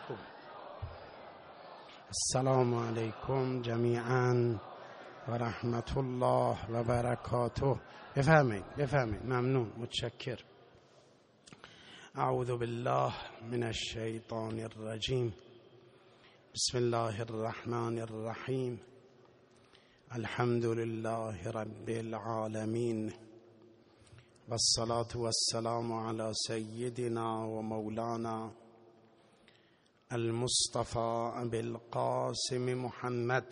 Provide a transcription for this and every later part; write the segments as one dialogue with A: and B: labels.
A: السلام علیکم جمیعا و رحمت الله و برکاته. بفهمید. ممنون، متشکر. اعوذ بالله من الشیطان الرجیم. بسم الله الرحمن الرحیم. الحمد لله رب العالمین والصلاة والسلام على سیدنا و مولانا المصطفى ابي القاسم محمد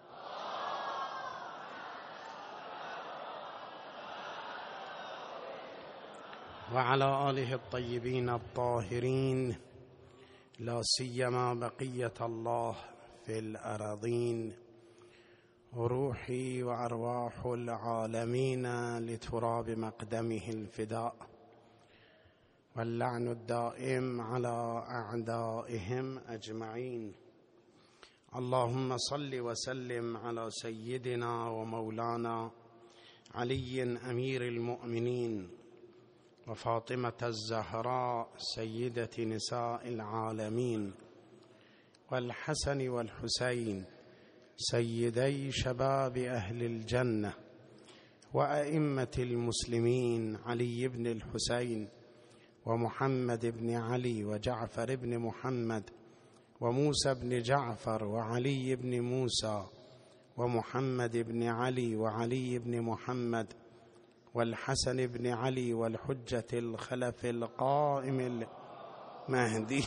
A: وعلى آله الطيبين الطاهرين لا سيما بقية الله في الأراضين وروحي وأرواح العالمين لتراب مقدمه الفداء واللعن الدائم على أعدائهم أجمعين. اللهم صل وسلم على سيدنا ومولانا علي أمير المؤمنين وفاطمة الزهراء سيدة نساء العالمين والحسن والحسين سيدي شباب أهل الجنة وأئمة المسلمين علي بن الحسين ومحمد بن علي وجعفر بن محمد وموسى بن جعفر وعلي بن موسى ومحمد بن علي وعلي بن محمد والحسن بن علي والحجة الخلف القائم المهدي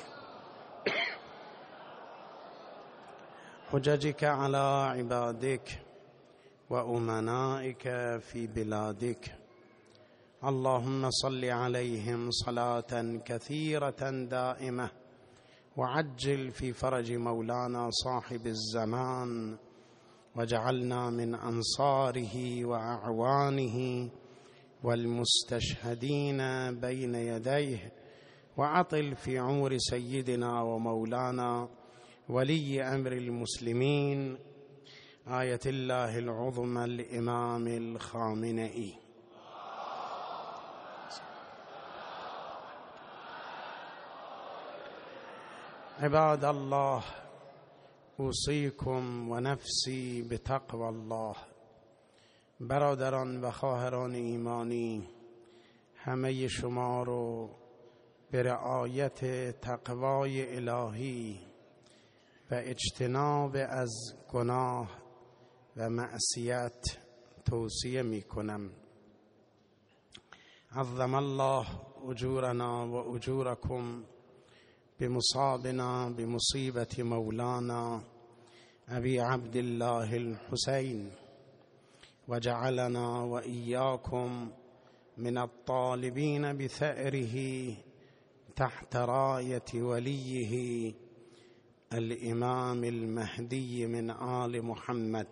A: حججك على عبادك وأمنائك في بلادك. اللهم صل عليهم صلاة كثيرة دائمة وعجل في فرج مولانا صاحب الزمان وجعلنا من أنصاره وأعوانه والمستشهدين بين يديه وعطل في عمر سيدنا ومولانا ولي أمر المسلمين آية الله العظمى الإمام الخامنئي. عباد الله، اوصیکم و نفسی بتقوی الله. برادران و خواهران ایمانی، همه شما رو به رعایت تقوای الهی و اجتناب از گناه و معصیت توصیه می کنم. عظم الله اجورنا و اجورکم بمصابنا بمصيبة مولانا أبي عبد الله الحسين وجعلنا وإياكم من الطالبين بثأره تحت راية وليه الإمام المهدي من آل محمد.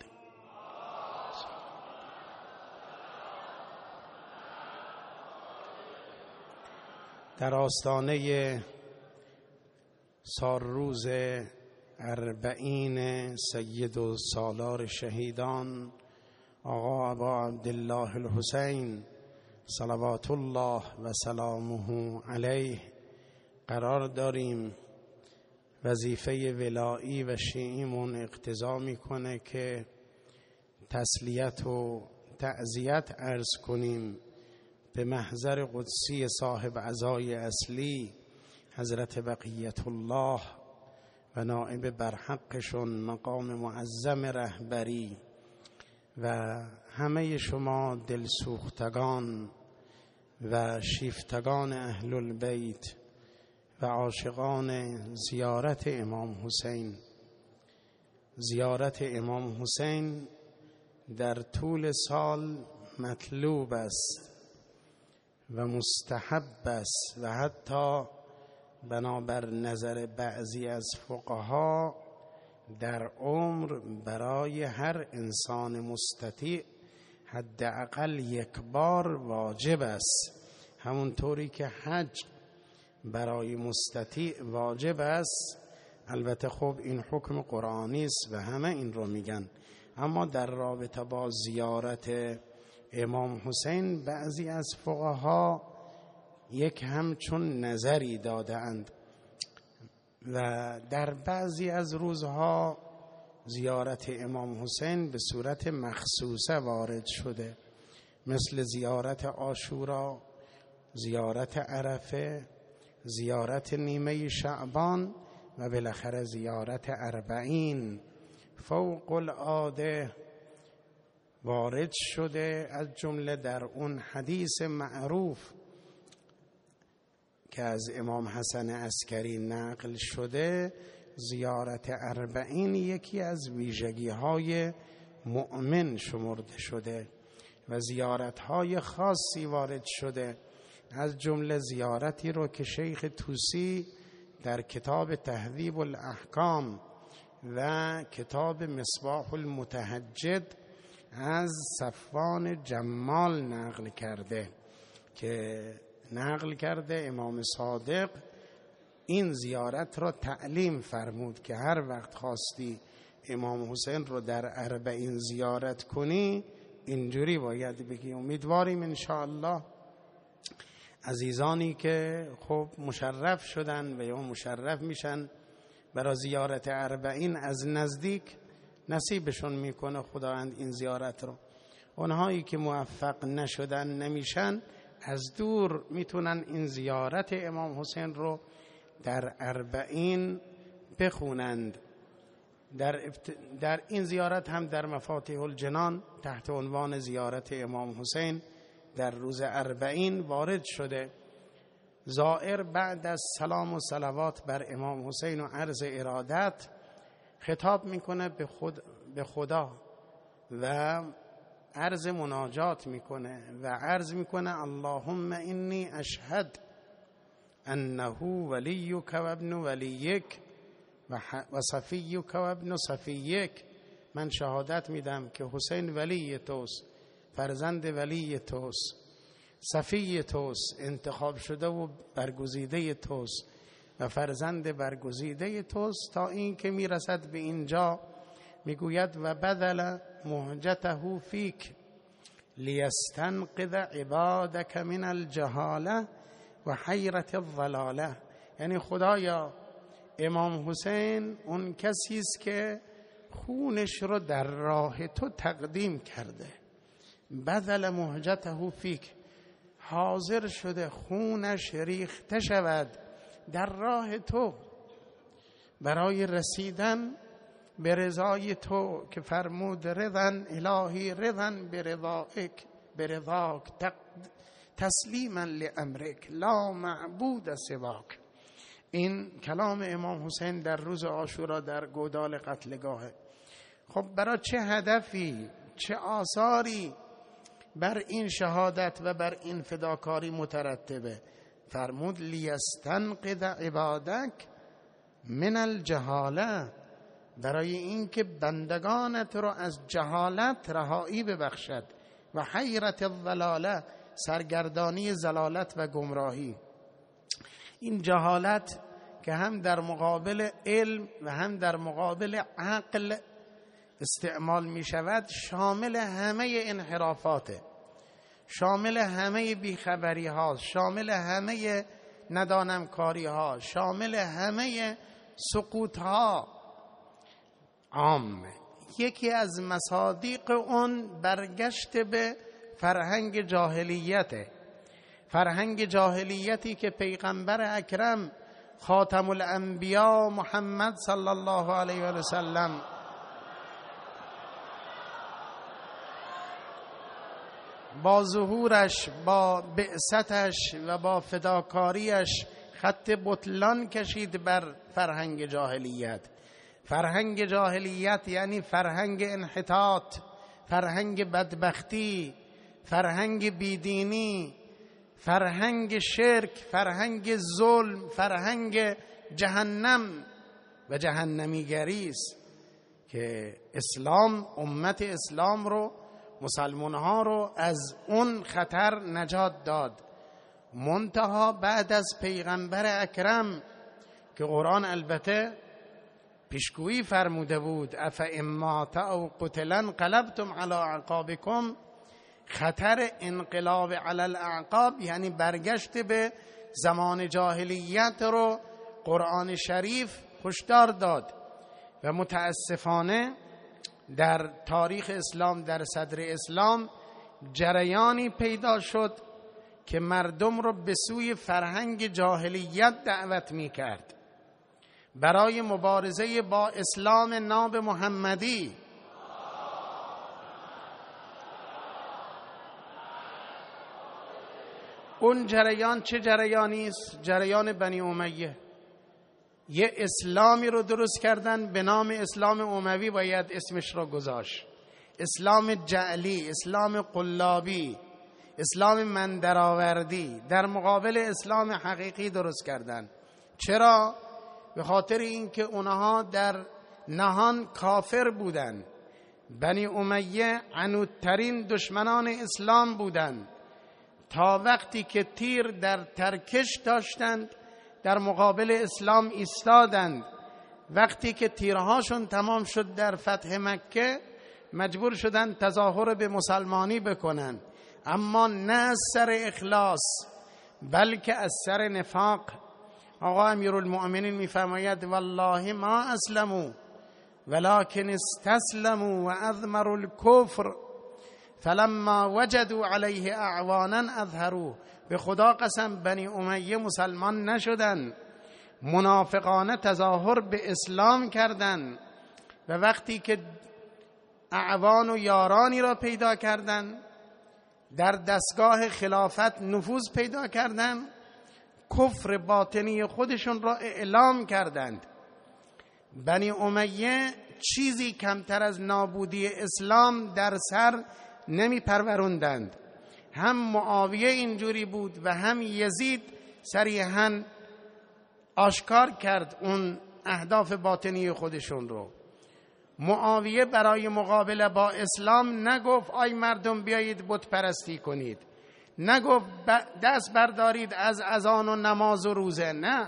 A: در آستانه سالروز 40 سید و سالار شهیدان آقا ابا عبدالله الحسین صلوات الله و سلامه علیه قرار داریم. وظیفه ولایی و شیعیمون اقتضا میکنه که تسلیت و تعزیت عرض کنیم به محضر قدسی صاحب عزای اصلی حضرت بقیت الله و نائب برحقشون مقام معظم رهبری و همه شما دلسوختگان و شیفتگان اهل البیت و عاشقان زیارت امام حسین. زیارت امام حسین در طول سال مطلوب است و مستحب است و حتی بنابر نظر بعضی از فقها در عمر برای هر انسان مستطیع حداقل یک بار واجب است. همونطوری که حج برای مستطیع واجب است. البته خب این حکم قرآنی است و همه این رو میگن، اما در رابطه با زیارت امام حسین بعضی از فقها یک همچون نظری دادند. و در بعضی از روزها زیارت امام حسین به صورت مخصوصه وارد شده، مثل زیارت عاشورا، زیارت عرفه، زیارت نیمه شعبان و بالاخره زیارت اربعین. فوق العاده وارد شده، از جمله در اون حدیث معروف که از امام حسن عسکری نقل شده، زیارت اربعین یکی از ویژگی‌های مؤمن شمرده شده و زیارت‌های خاصی وارد شده، از جمله زیارتی رو که شیخ طوسی در کتاب تهذیب الاحکام و کتاب مصباح المتهجد از صفوان جمال نقل کرده، که نقل کرده امام صادق این زیارت را تعلیم فرمود که هر وقت خواستی امام حسین رو در اربعین زیارت کنی اینجوری باید بگی. امیدواریم انشاءالله عزیزانی که خب مشرف شدن و یا مشرف میشن برای زیارت اربعین از نزدیک نصیبشون میکنه خداوند این زیارت رو. اونهایی که موفق نشدن نمیشن از دور میتونن این زیارت امام حسین رو در اربعین بخونند. در این زیارت هم در مفاتیح الجنان تحت عنوان زیارت امام حسین در روز اربعین وارد شده. زائر بعد از سلام و صلوات بر امام حسین و عرض ارادت خطاب میکنه به خدا و عرض مناجات میکنه و عرض میکنه اللهم انی اشهد انه ولیک و ابن ولیک و صفیک و ابن صفیک. من شهادت میدم که حسین ولی توست، فرزند ولی توست، صفی توست، انتخاب شده و برگزیده توست و فرزند برگزیده توست، تا این که میرسد به اینجا میگوید و بذل مهجته فیک لیستنقذ عبادک من الجهاله و حیرت الضلاله. یعنی خدایا امام حسین اون کسی است که خونش رو در راه تو تقدیم کرده. بذل مهجته فیک، حاضر شده خونش ریخته شود در راه تو برای رسیدن به رضای تو که فرمود رضن الهی رضن برضاک تسلیما لامرک لا معبود سواک. این کلام امام حسین در روز عاشورا در گودال قتلگاهه. خب برای چه هدفی، چه آثاری بر این شهادت و بر این فداکاری مترتبه؟ فرمود لیستنقذ عبادک من الجهاله، برای اینکه بندگانت رو از جهالت رهایی ببخشد و حیرت الضلاله، سرگردانی ضلالت و گمراهی. این جهالت که هم در مقابل علم و هم در مقابل عقل استعمال می شود، شامل همه انحرافاته، شامل همه بیخبری ها، شامل همه ندانمکاری ها، شامل همه سقوط ها عامه. یکی از مصادیق اون برگشت به فرهنگ جاهلیته، فرهنگ جاهلیتی که پیغمبر اکرم خاتم الانبیا محمد صلی الله علیه و سلم با ظهورش، با بعثتش و با فداکاریش خط بطلان کشید بر فرهنگ جاهلیت. فرهنگ جاهلیت یعنی فرهنگ انحطاط، فرهنگ بدبختی، فرهنگ بیدینی، فرهنگ شرک، فرهنگ ظلم، فرهنگ جهنم و جهنمیگری است که اسلام، امت اسلام رو، مسلمان ها رو از اون خطر نجات داد. منتها بعد از پیغمبر اکرم که قرآن البته پیشگویی فرموده بود اف امات او قتلا انقلبتم علی اعقابکم، خطر انقلاب علی الاعقاب یعنی برگشت به زمان جاهلیت رو قرآن شریف هشدار داد و متاسفانه در تاریخ اسلام، در صدر اسلام جریانی پیدا شد که مردم رو به سوی فرهنگ جاهلیت دعوت می کرد برای مبارزه با اسلام ناب محمدی. اون جریان چه جریانی است؟ جریان بنی امیه. یه اسلامی رو درست کردن به نام اسلام اموی، باید اسمش رو گذاشت، اسلام جعلی، اسلام قلابی، اسلام مندرآوردی، در مقابل اسلام حقیقی درست کردن. چرا؟ به خاطر اینکه اونها در نهان کافر بودند. بنی امیه عنودترین دشمنان اسلام بودند تا وقتی که تیر در ترکش داشتند در مقابل اسلام ایستادند. وقتی که تیرهاشون تمام شد در فتح مکه مجبور شدند تظاهر به مسلمانی بکنند، اما نه از سر اخلاص بلکه از سر نفاق. آقا امیرالمؤمنین میفرماید والله ما اسلموا ولكن استسلموا و اضمروا الكفر فلما وجدوا علیه اعوانا اظهروه. به خدا قسم بنی امیه مسلمان نشدن، منافقانه تظاهر به اسلام کردند و وقتی که اعوان و یارانی را پیدا کردند، در دستگاه خلافت نفوذ پیدا کردند، کفر باطنی خودشون را اعلام کردند. بنی امیه چیزی کمتر از نابودی اسلام در سر نمی پروروندند. هم معاویه اینجوری بود و هم یزید صریحاً آشکار کرد اون اهداف باطنی خودشون رو. معاویه برای مقابله با اسلام نگفت آی مردم بیایید بت پرستی کنید، نگفت دست بردارید از اذان و نماز و روزه، نه،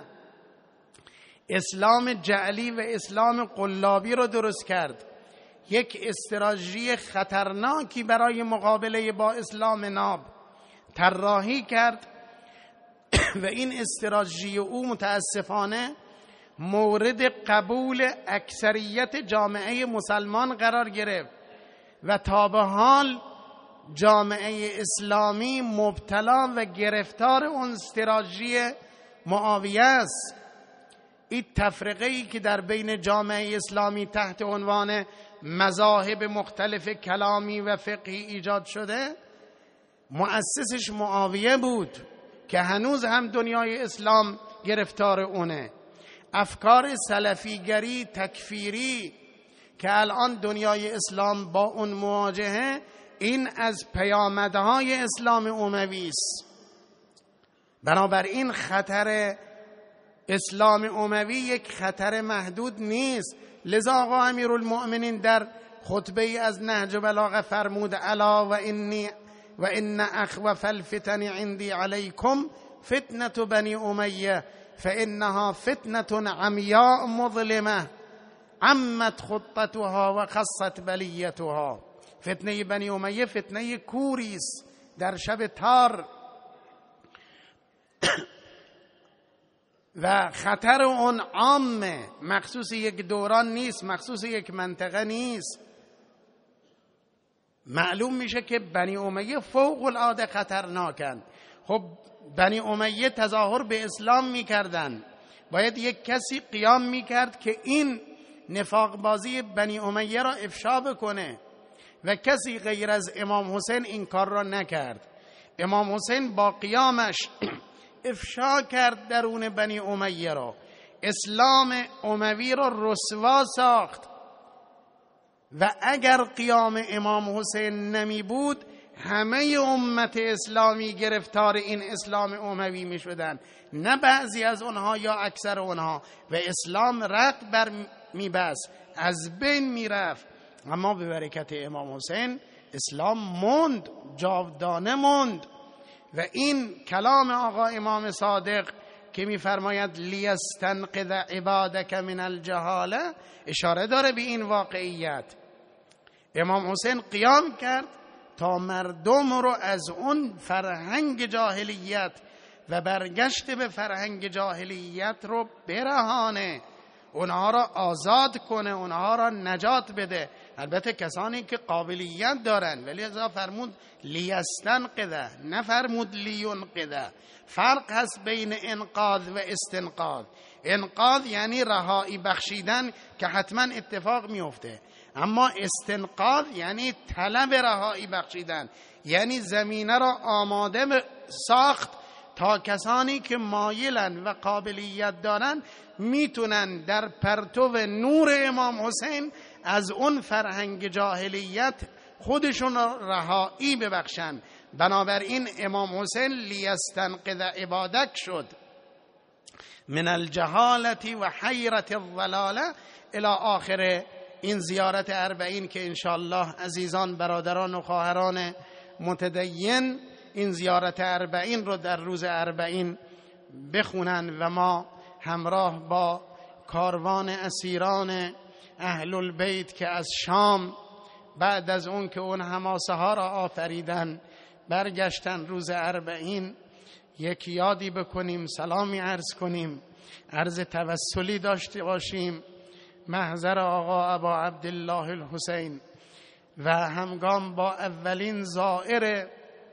A: اسلام جعلی و اسلام قلابی رو درست کرد. یک استراتژی خطرناکی برای مقابله با اسلام ناب طراحی کرد و این استراتژی او متاسفانه مورد قبول اکثریت جامعه مسلمان قرار گرفت و تا به حال جامعه اسلامی مبتلا و گرفتار اون استراتژی معاویه است. این تفرقه‌ای که در بین جامعه اسلامی تحت عنوان مذاهب مختلف کلامی و فقهی ایجاد شده، مؤسسش معاویه بود که هنوز هم دنیای اسلام گرفتار اونه. افکار سلفیگری تکفیری که الان دنیای اسلام با اون مواجهه، این از پیامدهای اسلام اموی است. بنابراین خطر اسلام اموی یک خطر محدود نیست. لذا آقا امیرالمؤمنین در خطبه از نهج بلاغه فرمود الا و ان اخوف الفتن عندي علیکم فتنة بنی امیه فانها فتنة عمیاء مظلمه عمت خطتها و خصت بلیتها. فتنه بنی امیه فتنه کوری است در شب تار و خطر اون عامه، مخصوص یک دوران نیست، مخصوص یک منطقه نیست. معلوم میشه که بنی امیه فوق العاده خطرناکند. خب بنی امیه تظاهر به اسلام میکردن، باید یک کسی قیام میکرد که این نفاق بازی بنی امیه را افشا بکنه و کسی غیر از امام حسین این کار را نکرد. امام حسین با قیامش افشا کرد درون بنی امیه را، اسلام اموی را رسوا ساخت و اگر قیام امام حسین نمی بود همه امت اسلامی گرفتار این اسلام اموی می شدن، نه بعضی از اونها یا اکثر اونها، و اسلام رد بر می بست، از بین می رفت. اما به برکت امام حسین اسلام موند، جاودانه موند. و این کلام آقا امام صادق که می‌فرماید لیستنقذ عبادک من الجهاله اشاره داره به این واقعیت. امام حسین قیام کرد تا مردم رو از اون فرهنگ جاهلیت و برگشت به فرهنگ جاهلیت رو برهانه، اونها را آزاد کنه، اونها را نجات بده. البته کسانی که قابلیت دارن، ولی ازا فرمود لیستنقذ، نفرمود لینقذ. فرق هست بین انقاذ و استنقاذ. انقاذ یعنی رهایی بخشیدن که حتما اتفاق میفته، اما استنقاذ یعنی طلب رهایی بخشیدن، یعنی زمینه را آماده ساخت تا کسانی که مایلن و قابلیت دارن میتونن در پرتو نور امام حسین از اون فرهنگ جاهلیت خودشون رهایی ببخشن. بنابراین امام حسین لیستنقذ عبادک شد من الجهالت و حیرت الضلاله الی آخر این زیارت اربعین که انشاءالله عزیزان برادران و خواهران متدین این زیارت اربعین رو در روز اربعین بخونن و ما همراه با کاروان اسیران اهل البیت که از شام بعد از اون که اون حماسه ها را آفریدن برگشتن روز اربعین یک یادی بکنیم، سلامی عرض کنیم، عرض توسلی داشته باشیم محضر آقا ابا عبدالله الحسین و همگام با اولین زائر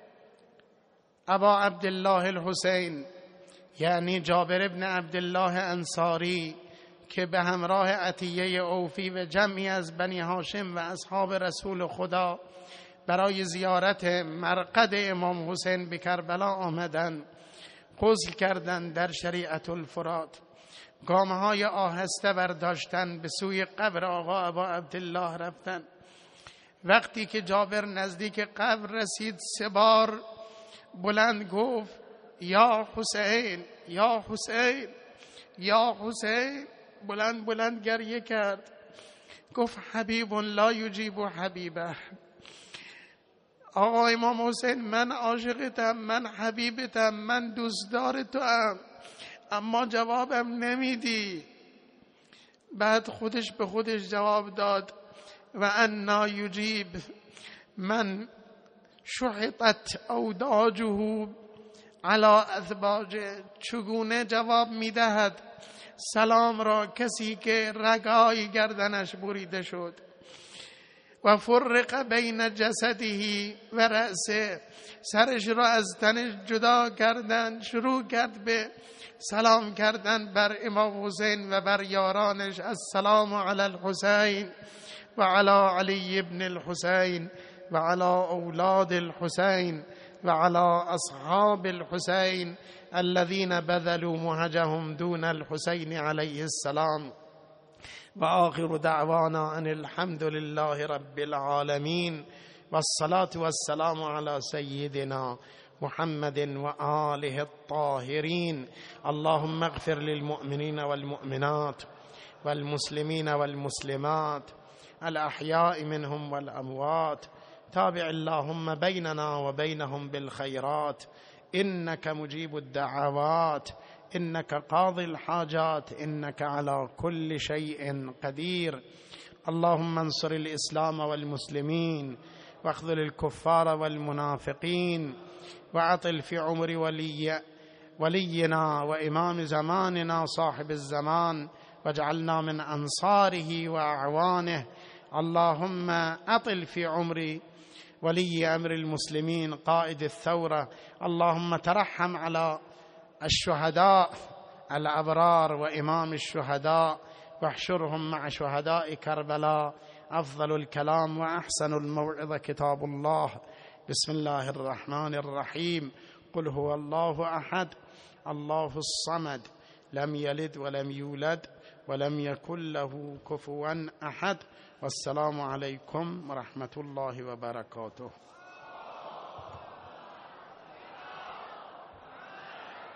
A: ابا عبدالله الحسین یعنی جابر ابن عبدالله انصاری که به همراه عطیه اوفی و جمعی از بنی هاشم و اصحاب رسول خدا برای زیارت مرقد امام حسین به کربلا آمدن، غسل کردن در شریعت الفرات، گامهای آهسته برداشتن به سوی قبر آقا ابا عبدالله رفتن. وقتی که جابر نزدیک قبر رسید 3 بار بلند گفت یا حسین یا حسین یا حسین، بلند بلند گریه کرد، گفت حبیب لا یجیب حبیبه. آقا امام حسین من عاشقتم، من حبیبتم، من دوستدار تو ام، اما جوابم نمیدی. بعد خودش به خودش جواب داد و انا یجیب من شحطت اوداجه علی اذباجه، چگونه جواب میدهد سلام را کسی که رگای گردنش بریده شد. و فرق بین جسده و رأسه، سرش را از تنش جدا کردن، شروع کرد به سلام کردن بر امام حسین و بر یارانش. السلام علی الحسین و علی علی ابن الحسین و علی اولاد الحسین و علی اصحاب الحسین الذين بذلوا مهجهم دون الحسين عليه السلام. و آخر دعوانا ان الحمد لله رب العالمين والصلاة والسلام على سيدنا محمد وآله الطاهرين. اللهم اغفر للمؤمنين والمؤمنات والمسلمين والمسلمات الأحياء منهم والأموات. تابع اللهم بيننا وبينهم بالخيرات إنك مجيب الدعوات إنك قاضي الحاجات إنك على كل شيء قدير. اللهم انصر الإسلام والمسلمين واخذل الكفار والمنافقين وعطل في عمر ولينا وإمام زماننا صاحب الزمان واجعلنا من أنصاره وأعوانه. اللهم أطل في عمر ولي أمر المسلمين قائد الثورة. اللهم ترحم على الشهداء الأبرار وإمام الشهداء واحشرهم مع شهداء كربلاء. أفضل الكلام وأحسن الموعظة كتاب الله. بسم الله الرحمن الرحيم. قل هو الله أحد الله الصمد لم يلد ولم يولد ولم يكن له كفوا أحد. والسلام عليكم ورحمة الله وبركاته.